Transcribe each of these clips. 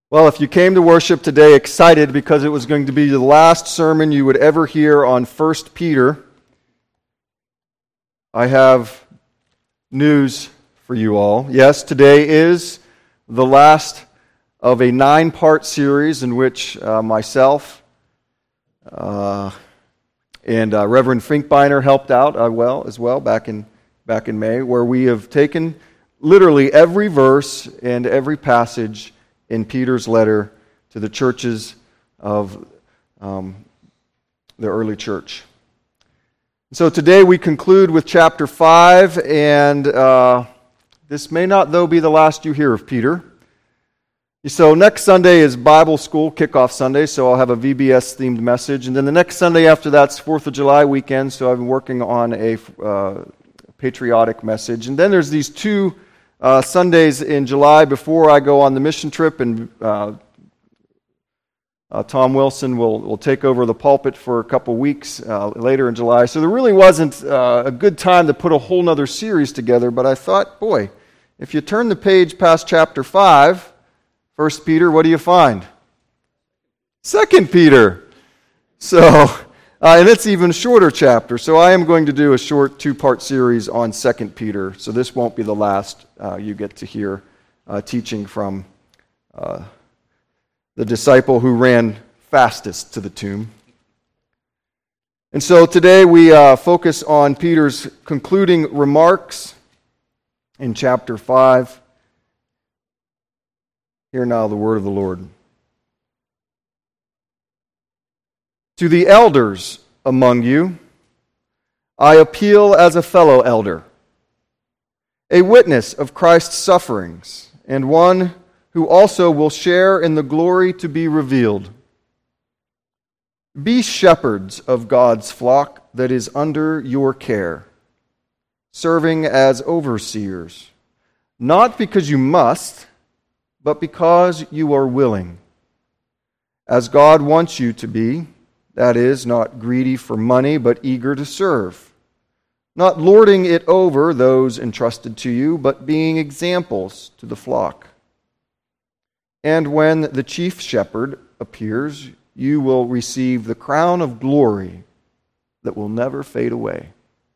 Well, if you came to worship today excited because it was going to be the last sermon you would ever hear on 1 Peter, I have news for you all. Yes, today is the last of a 9-part series in which myself and Reverend Finkbeiner helped out as well back in May, where we have taken literally every verse and every passage in Peter's letter to the churches of the early church. So today we conclude with chapter 5, and this may not, though, be the last you hear of Peter. So next Sunday is Bible School Kickoff Sunday, so I'll have a VBS-themed message. And then the next Sunday after that's 4th of July weekend, so I've been working on a patriotic message. And then there's these two Sundays in July before I go on the mission trip, and Tom Wilson will take over the pulpit for a couple weeks later in July. So there really wasn't a good time to put a whole nother series together, but I thought, boy, if you turn the page past chapter 5, 1 Peter, what do you find? 2 Peter. So, and it's even shorter chapter. So I am going to do a short 2-part series on 2 Peter. So this won't be the last you get to hear teaching from the disciple who ran fastest to the tomb. And so today we focus on Peter's concluding remarks in chapter 5. Hear now the word of the Lord. To the elders among you, I appeal as a fellow elder, a witness of Christ's sufferings, and one who also will share in the glory to be revealed. Be shepherds of God's flock that is under your care, serving as overseers, not because you must, but because you are willing, as God wants you to be, that is, not greedy for money, but eager to serve, not lording it over those entrusted to you, but being examples to the flock. And when the chief shepherd appears, you will receive the crown of glory that will never fade away.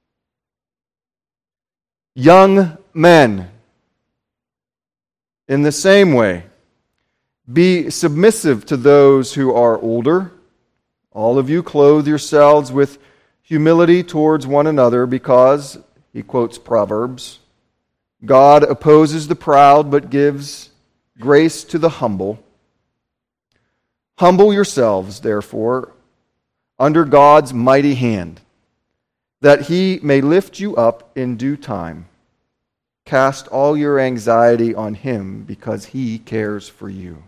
Young men, in the same way, be submissive to those who are older. All of you clothe yourselves with humility towards one another because, he quotes Proverbs, God opposes the proud but gives grace to the humble. Humble yourselves, therefore, under God's mighty hand, that he may lift you up in due time. Cast all your anxiety on him because he cares for you.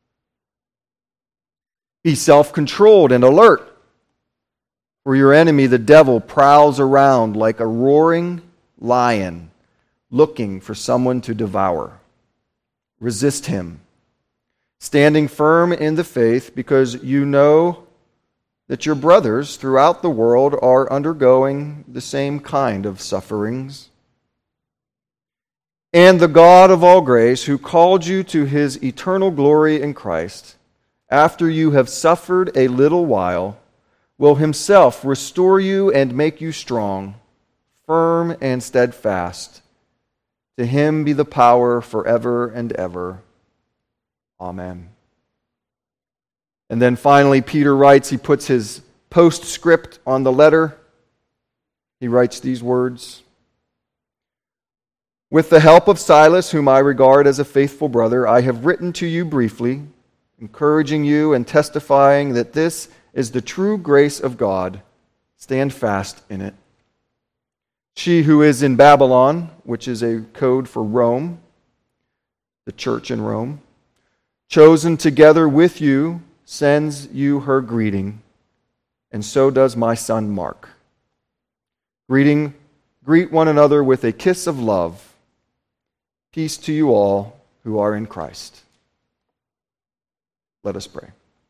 Be self-controlled and alert, for your enemy, the devil, prowls around like a roaring lion, looking for someone to devour. Resist him, standing firm in the faith, because you know that your brothers throughout the world are undergoing the same kind of sufferings. And the God of all grace, who called you to his eternal glory in Christ, after you have suffered a little while, will himself restore you and make you strong, firm and steadfast. To him be the power forever and ever. Amen. And then finally, Peter writes, he puts his postscript on the letter. He writes these words: With the help of Silas, whom I regard as a faithful brother, I have written to you briefly, encouraging you and testifying that this is the true grace of God. Stand fast in it. She who is in Babylon, which is a code for Rome, the church in Rome, chosen together with you, sends you her greeting, and so does my son Mark. Greet one another with a kiss of love. Peace to you all who are in Christ. Let us pray.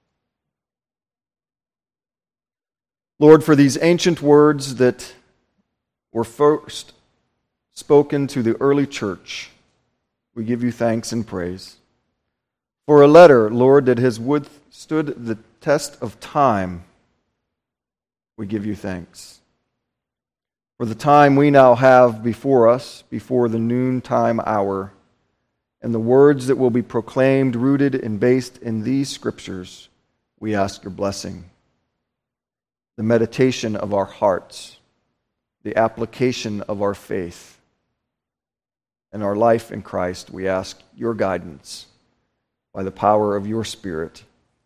Lord, for these ancient words that were first spoken to the early church, we give you thanks and praise. For a letter, Lord, that has withstood the test of time, we give you thanks. For the time we now have before us, before the noontime hour, and the words that will be proclaimed, rooted and based in these scriptures, we ask your blessing. The meditation of our hearts, the application of our faith, and our life in Christ, we ask your guidance by the power of your Spirit.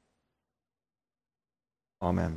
Amen.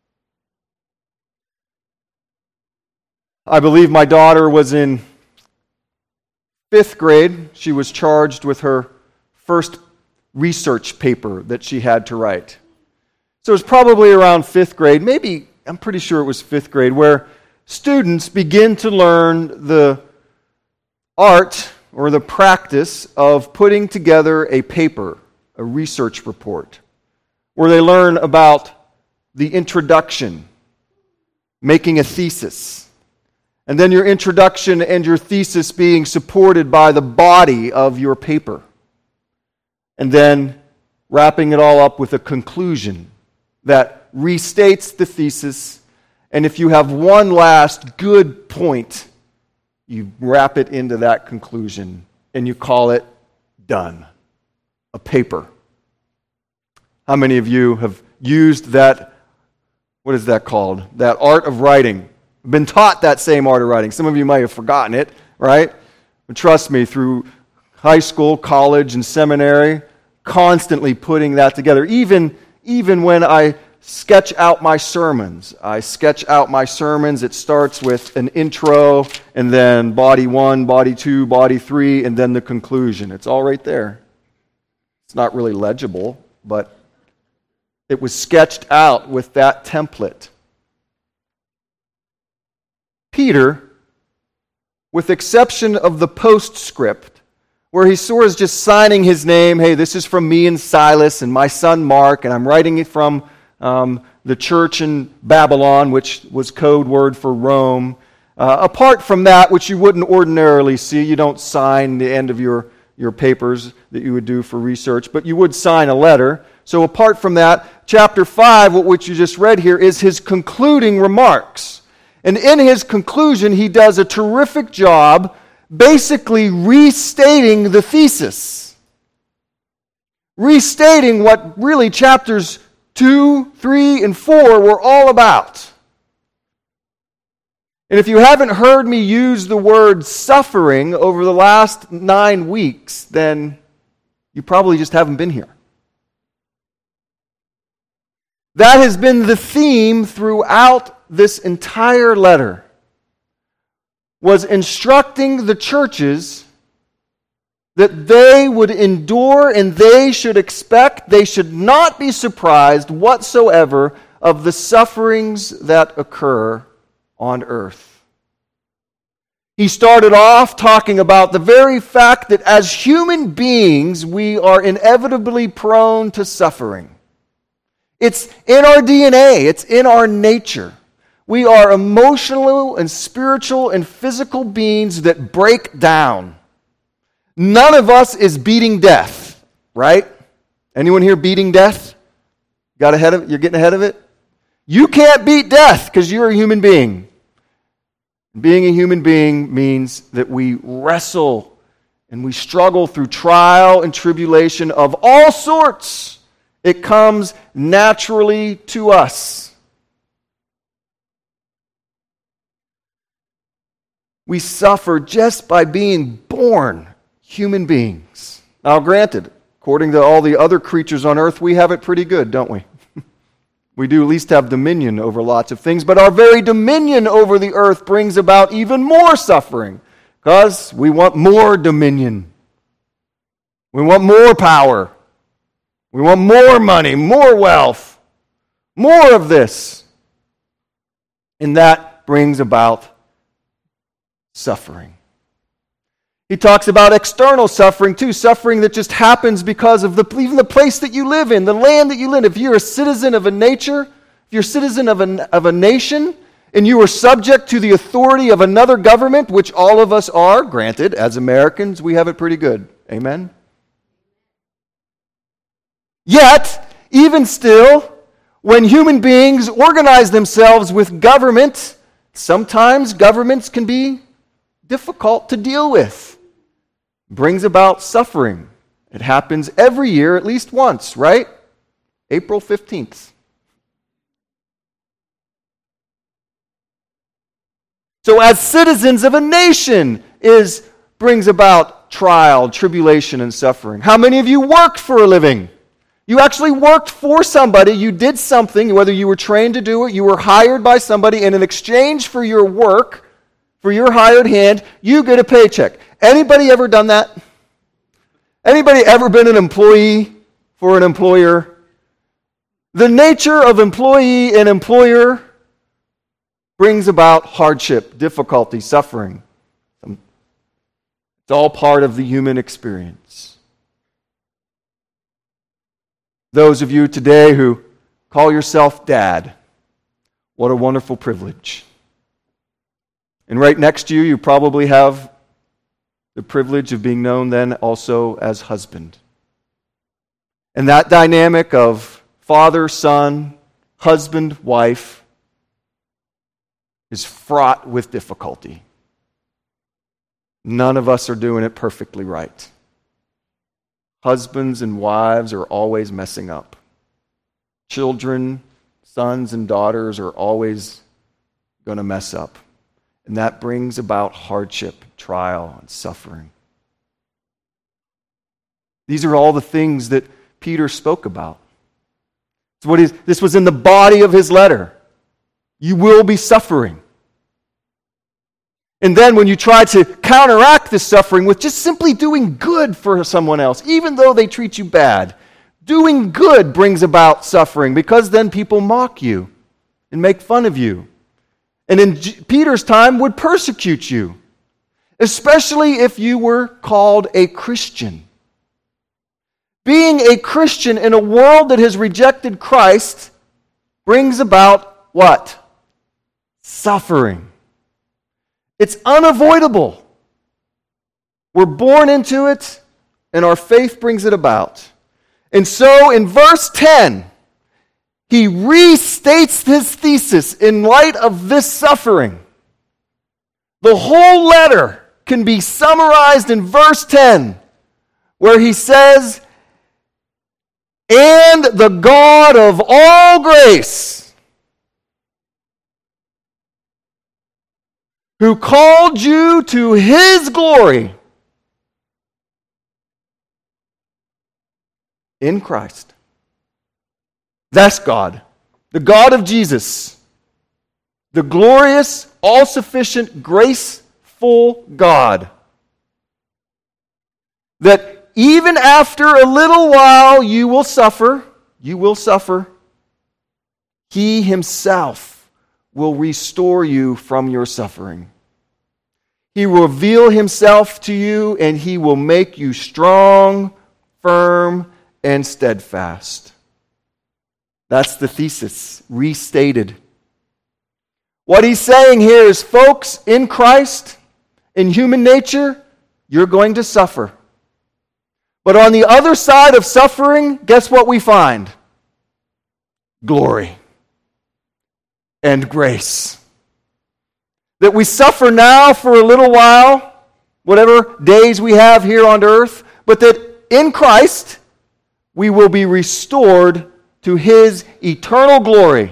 I believe my daughter was in 5th grade. She was charged with her first research paper that she had to write. So it was probably around 5th grade, maybe, I'm pretty sure it was 5th grade, where students begin to learn the art or the practice of putting together a paper, a research report, where they learn about the introduction, making a thesis, and then your introduction and your thesis being supported by the body of your paper, and then wrapping it all up with a conclusion that restates the thesis, and if you have one last good point, you wrap it into that conclusion, and you call it done, a paper. How many of you have used that, what is that called? That art of writing. Been taught that same art of writing. Some of you might have forgotten it, right? But trust me, through high school, college, and seminary, constantly putting that together. Even when I sketch out my sermons. It starts with an intro, and then body 1, body 2, body 3, and then the conclusion. It's all right there. It's not really legible, but it was sketched out with that template. Peter, with exception of the postscript, where he sort of is just signing his name, hey, this is from me and Silas and my son Mark, and I'm writing it from the church in Babylon, which was code word for Rome. Apart from that, which you wouldn't ordinarily see, you don't sign the end of your papers that you would do for research, but you would sign a letter. So apart from that, chapter 5, which you just read here, is his concluding remarks. And in his conclusion, he does a terrific job basically restating the thesis. Restating what really chapters 2, 3, and 4 were all about. And if you haven't heard me use the word suffering over the last 9 weeks, then you probably just haven't been here. That has been the theme throughout this entire letter, was instructing the churches that they would endure and they should expect, they should not be surprised whatsoever of the sufferings that occur on earth. He started off talking about the very fact that as human beings, we are inevitably prone to suffering. It's in our DNA, it's in our nature. We are emotional and spiritual and physical beings that break down. None of us is beating death, right? Anyone here beating death? Got ahead of it? You're getting ahead of it? You can't beat death because you're a human being. Being a human being means that we wrestle and we struggle through trial and tribulation of all sorts. It comes naturally to us. We suffer just by being born human beings. Now, granted, according to all the other creatures on earth, we have it pretty good, don't we? We do at least have dominion over lots of things, but our very dominion over the earth brings about even more suffering because we want more dominion. We want more power. We want more money, more wealth, more of this. And that brings about suffering. He talks about external suffering too, suffering that just happens because of even the place that you live in, the land that you live in. If you're a citizen of a nature, if you're a citizen of a nation, and you are subject to the authority of another government, which all of us are, granted, as Americans, we have it pretty good. Amen? Yet, even still, when human beings organize themselves with government, sometimes governments can be difficult to deal with. Brings about suffering. It happens every year at least once, right? April 15th. So as citizens of a nation brings about trial, tribulation, and suffering. How many of you worked for a living? You actually worked for somebody. You did something, whether you were trained to do it, you were hired by somebody, and in exchange for your work, for your hired hand, you get a paycheck. Anybody ever done that? Anybody ever been an employee for an employer? The nature of employee and employer brings about hardship, difficulty, suffering. It's all part of the human experience. Those of you today who call yourself dad, what a wonderful privilege. And right next to you, you probably have the privilege of being known then also as husband. And that dynamic of father, son, husband, wife is fraught with difficulty. None of us are doing it perfectly right. Husbands and wives are always messing up. Children, sons and daughters are always going to mess up. And that brings about hardship, trial, and suffering. These are all the things that Peter spoke about. This was in the body of his letter. You will be suffering. And then when you try to counteract this suffering with just simply doing good for someone else, even though they treat you bad, doing good brings about suffering because then people mock you and make fun of you. And in Peter's time would persecute you, especially if you were called a Christian. Being a Christian in a world that has rejected Christ brings about what? Suffering. It's unavoidable. We're born into it, and our faith brings it about. And so in verse 10, he restates his thesis in light of this suffering. The whole letter can be summarized in verse 10, where he says, "And the God of all grace, who called you to his glory in Christ." That's God, the God of Jesus, the glorious, all-sufficient, graceful God, that even after a little while you will suffer, he himself will restore you from your suffering. He will reveal himself to you, and he will make you strong, firm, and steadfast. That's the thesis, restated. What he's saying here is, folks, in Christ, in human nature, you're going to suffer. But on the other side of suffering, guess what we find? Glory and grace. That we suffer now for a little while, whatever days we have here on earth, but that in Christ, we will be restored to his eternal glory.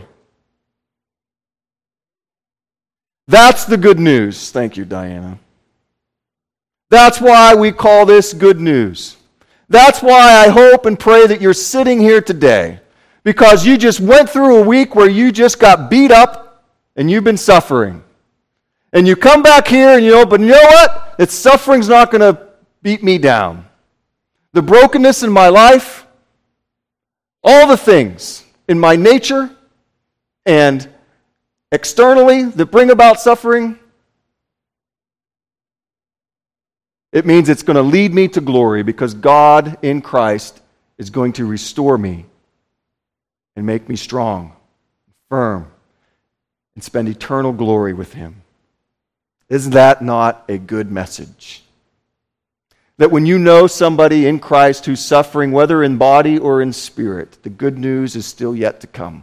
That's the good news. Thank you, Diana. That's why we call this good news. That's why I hope and pray that you're sitting here today, because you just went through a week where you just got beat up and you've been suffering. And you come back here and but you know what? That suffering's not going to beat me down. The brokenness in my life, all the things in my nature and externally that bring about suffering, it means it's going to lead me to glory, because God in Christ is going to restore me and make me strong, firm, and spend eternal glory with him. Isn't that not a good message? That when you know somebody in Christ who's suffering, whether in body or in spirit, the good news is still yet to come.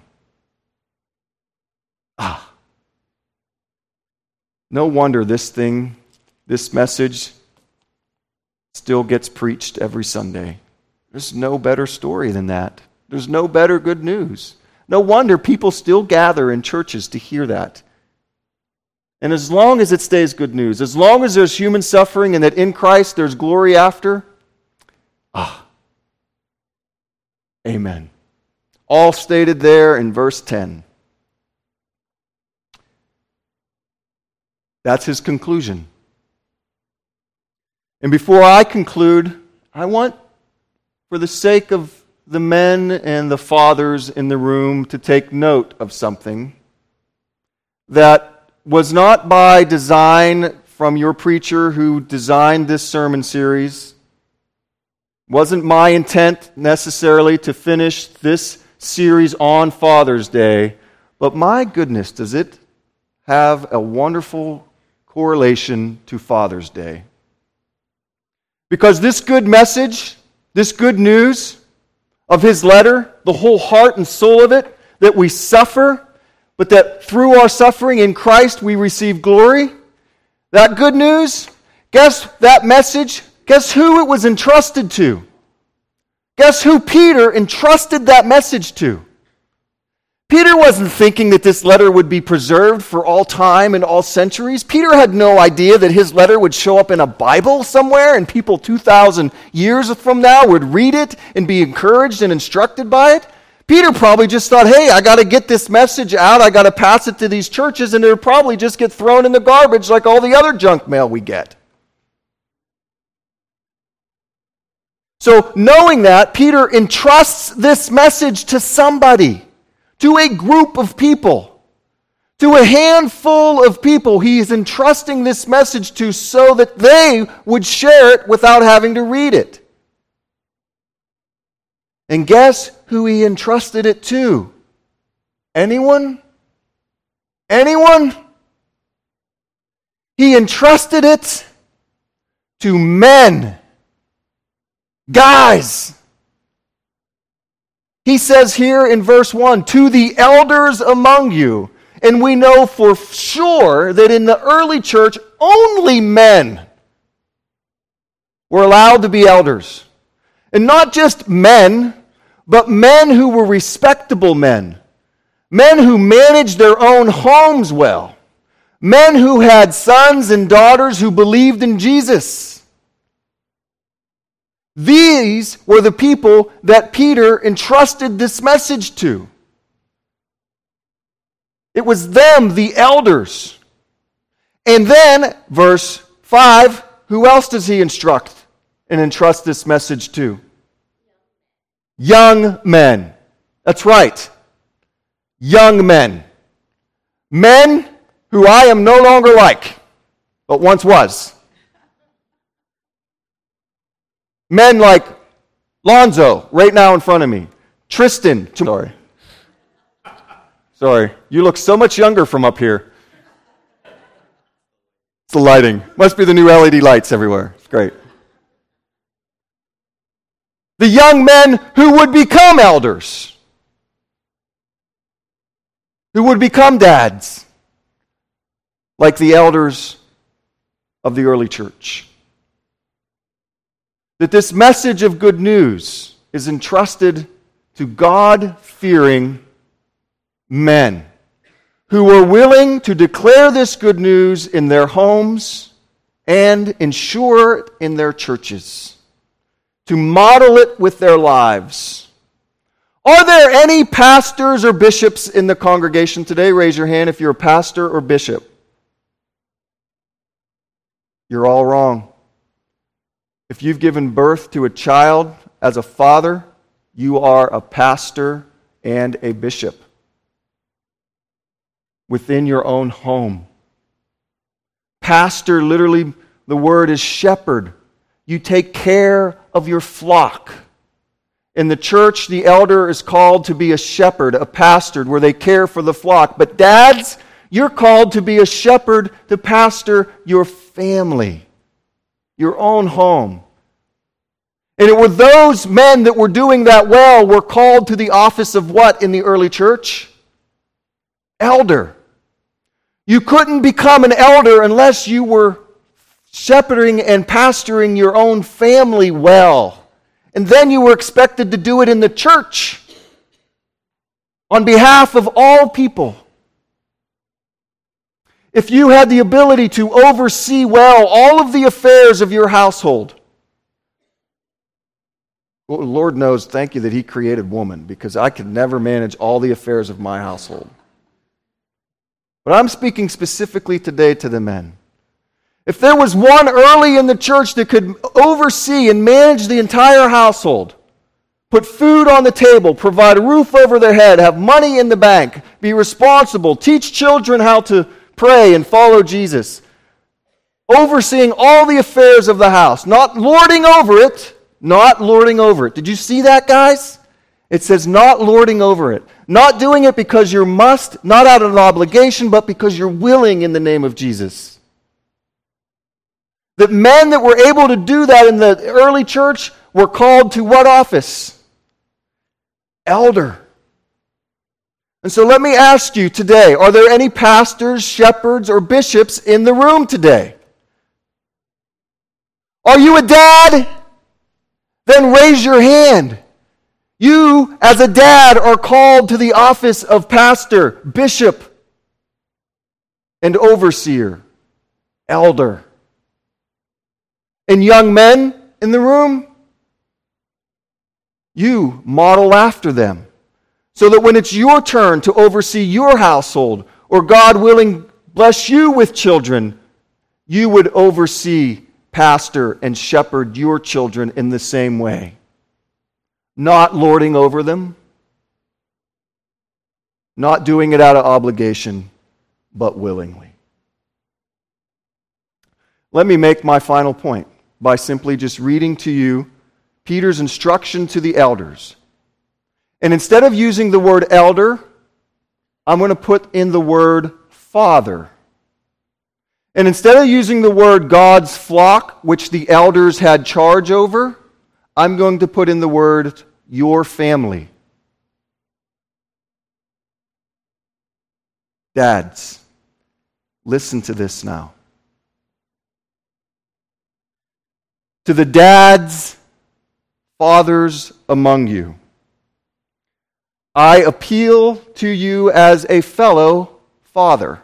No wonder this message, still gets preached every Sunday. There's no better story than that. There's no better good news. No wonder people still gather in churches to hear that. And as long as it stays good news, as long as there's human suffering and that in Christ there's glory after, amen. All stated there in verse 10. That's his conclusion. And before I conclude, I want, for the sake of the men and the fathers in the room, to take note of something that was not by design from your preacher who designed this sermon series. Wasn't my intent necessarily to finish this series on Father's Day, but my goodness, does it have a wonderful correlation to Father's Day. Because this good message, this good news of his letter, the whole heart and soul of it, that we suffer, but that through our suffering in Christ we receive glory. That good news, guess that message, guess who it was entrusted to? Guess who Peter entrusted that message to? Peter wasn't thinking that this letter would be preserved for all time and all centuries. Peter had no idea that his letter would show up in a Bible somewhere and people 2,000 years from now would read it and be encouraged and instructed by it. Peter probably just thought, hey, I got to get this message out. I got to pass it to these churches, and it'll probably just get thrown in the garbage like all the other junk mail we get. So knowing that, Peter entrusts this message to somebody, to a group of people, to a handful of people. He is entrusting this message to so that they would share it without having to read it. And guess who he entrusted it to? Anyone? Anyone? He entrusted it to men. Guys. He says here in verse 1, to the elders among you. And we know for sure that in the early church, only men were allowed to be elders. And not just men, but men who were respectable men. Men who managed their own homes well. Men who had sons and daughters who believed in Jesus. These were the people that Peter entrusted this message to. It was them, the elders. And then, verse 5, who else does he instruct and entrust this message to? Young men. That's right. Young men. Men who I am no longer like, but once was. Men like Lonzo, right now in front of me. Tristan. Sorry. You look so much younger from up here. It's the lighting. Must be the new LED lights everywhere. It's great. The young men who would become elders. Who would become dads. Like the elders of the early church. That this message of good news is entrusted to God-fearing men who were willing to declare this good news in their homes and ensure it in their churches, to model it with their lives. Are there any pastors or bishops in the congregation today? Raise your hand if you're a pastor or bishop. You're all wrong. If you've given birth to a child as a father, you are a pastor and a bishop within your own home. Pastor, literally, the word is shepherd. You take care of your flock. In the church, the elder is called to be a shepherd, a pastor, where they care for the flock. But dads, you're called to be a shepherd, to pastor your family, your own home, And it were those men that were doing that well were called to the office of what in the early church? Elder. You couldn't become an elder unless you were shepherding and pastoring your own family well. And then you were expected to do it in the church on behalf of all people. If you had the ability to oversee well all of the affairs of your household, well, the Lord knows, thank you that He created woman, because I could never manage all the affairs of my household. But I'm speaking specifically today to the men. If there was one early in the church that could oversee and manage the entire household, put food on the table, provide a roof over their head, have money in the bank, be responsible, teach children how to pray and follow Jesus, overseeing all the affairs of the house, not lording over it, not lording over it. Did you see that, guys? It says not lording over it. Not doing it because you must, not out of an obligation, but because you're willing in the name of Jesus. The men that were able to do that in the early church were called to what office? Elder. And so let me ask you today, are there any pastors, shepherds, or bishops in the room today? Are you a dad? Then raise your hand. You, as a dad, are called to the office of pastor, bishop, and overseer, elder. And young men in the room, you model after them, so that when it's your turn to oversee your household, or God willing, bless you with children, you would oversee, pastor, and shepherd your children in the same way. Not lording over them, not doing it out of obligation, but willingly. Let me make my final point by simply just reading to you Peter's instruction to the elders. And instead of using the word elder, I'm going to put in the word father. And instead of using the word God's flock, which the elders had charge over, I'm going to put in the word your family. Dads, listen to this now. To the dads, fathers among you, I appeal to you as a fellow father,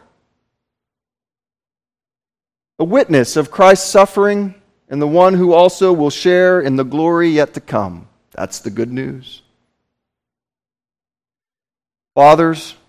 a witness of Christ's suffering and the one who also will share in the glory yet to come. That's the good news. Fathers,